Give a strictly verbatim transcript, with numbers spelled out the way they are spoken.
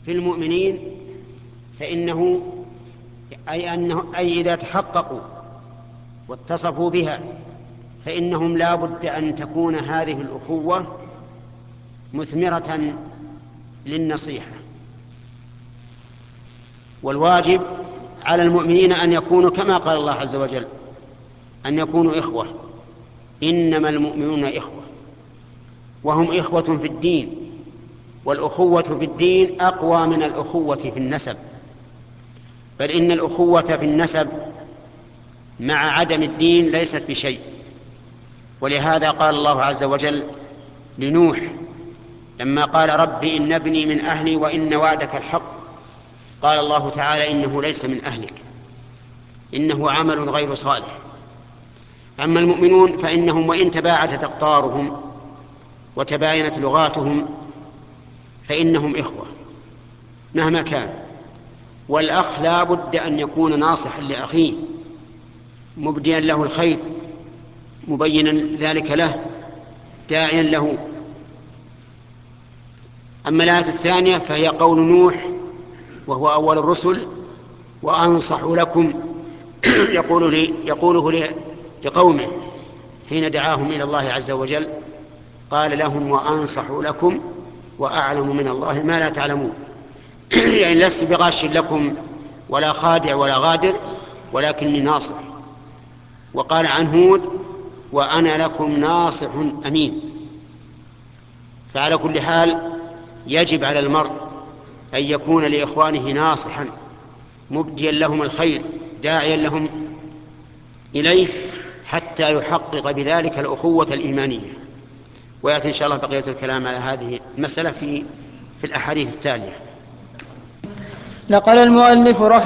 في المؤمنين فإنه أي, أنه أي إذا تحققوا واتصفوا بها فإنهم لا بد أن تكون هذه الأخوة مثمرة للنصيحة. والواجب على المؤمنين أن يكونوا كما قال الله عز وجل أن يكونوا إخوة، إنما المؤمنون إخوة، وهم إخوة في الدين، والأخوة في الدين أقوى من الأخوة في النسب، بل إن الأخوة في النسب مع عدم الدين ليست بشيء. ولهذا قال الله عز وجل لنوح لما قال رب إن ابني من أهلي وإن وعدك الحق، قال الله تعالى إنه ليس من أهلك، إنه عمل غير صالح. أما المؤمنون فإنهم وإن تباعدت أقطارهم وتباينت لغاتهم فإنهم إخوة مهما كان. والأخ لا بد أن يكون ناصحا لأخيه مبديا له الخير مبينا ذلك له داعيا له. أما الآية الثانية فهي قول نوح وهو أول الرسل وأنصح لكم يقول لي يقوله لقومه حين دعاهم إلى الله عز وجل، قال لهم وأنصح لكم وأعلم من الله ما لا تعلمون يعني لست بغاش لكم ولا خادع ولا غادر ولكني ناصح. وقال عن هود وأنا لكم ناصح أمين. فعلى كل حال يجب على المرء أن يكون لإخوانه ناصحا مبديا لهم الخير داعيا لهم إليه حتى يحقق بذلك الأخوة الإيمانية. ويأتي إن شاء الله بقية الكلام على هذه المسألة في في الأحاديث التالية. نقل المؤلف رحمه